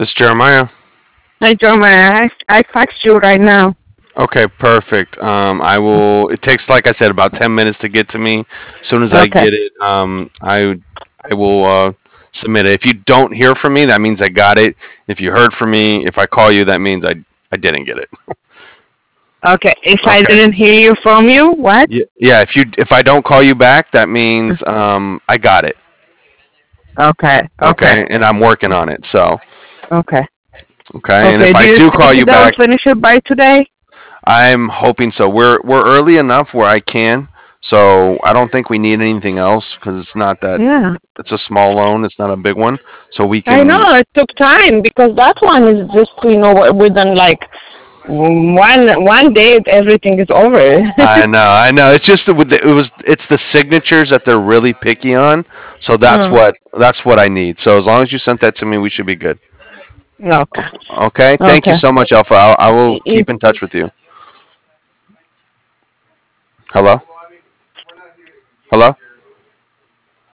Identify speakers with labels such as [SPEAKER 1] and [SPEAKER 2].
[SPEAKER 1] This Jeremiah.
[SPEAKER 2] Hi, Jeremiah. I faxed you right now.
[SPEAKER 1] Okay, perfect. I will. It takes, like I said, about 10 minutes to get to me. As soon as I
[SPEAKER 2] Okay.
[SPEAKER 1] get it, I will submit it. If you don't hear from me, that means I got it. If you heard from me, if I call you, that means I didn't get it.
[SPEAKER 2] Okay. If I
[SPEAKER 1] Okay.
[SPEAKER 2] didn't hear you from you, what?
[SPEAKER 1] Yeah. Yeah. If I don't call you back, that means I got it.
[SPEAKER 2] Okay. Okay.
[SPEAKER 1] Okay, and I'm working on it. So
[SPEAKER 2] Okay.
[SPEAKER 1] okay, and
[SPEAKER 2] Okay.
[SPEAKER 1] if
[SPEAKER 2] Do
[SPEAKER 1] I
[SPEAKER 2] you
[SPEAKER 1] do call
[SPEAKER 2] think
[SPEAKER 1] you
[SPEAKER 2] they'll
[SPEAKER 1] back,
[SPEAKER 2] finish it by today?
[SPEAKER 1] I'm hoping so. We're early enough where I can, so I don't think we need anything else because it's not that
[SPEAKER 2] Yeah.
[SPEAKER 1] it's a small loan. It's not a big one, so we
[SPEAKER 2] I
[SPEAKER 1] can.
[SPEAKER 2] know it took time because that one is just within like one day everything is over.
[SPEAKER 1] I know. It's just it's the signatures that they're really picky on. So
[SPEAKER 2] Mm.
[SPEAKER 1] that's what I need. So as long as you sent that to me, we should be good.
[SPEAKER 2] Okay.
[SPEAKER 1] Okay. Thank you
[SPEAKER 2] Okay.
[SPEAKER 1] so much, Alpha. I will
[SPEAKER 2] Y-
[SPEAKER 1] keep in touch with you. Hello. Hello.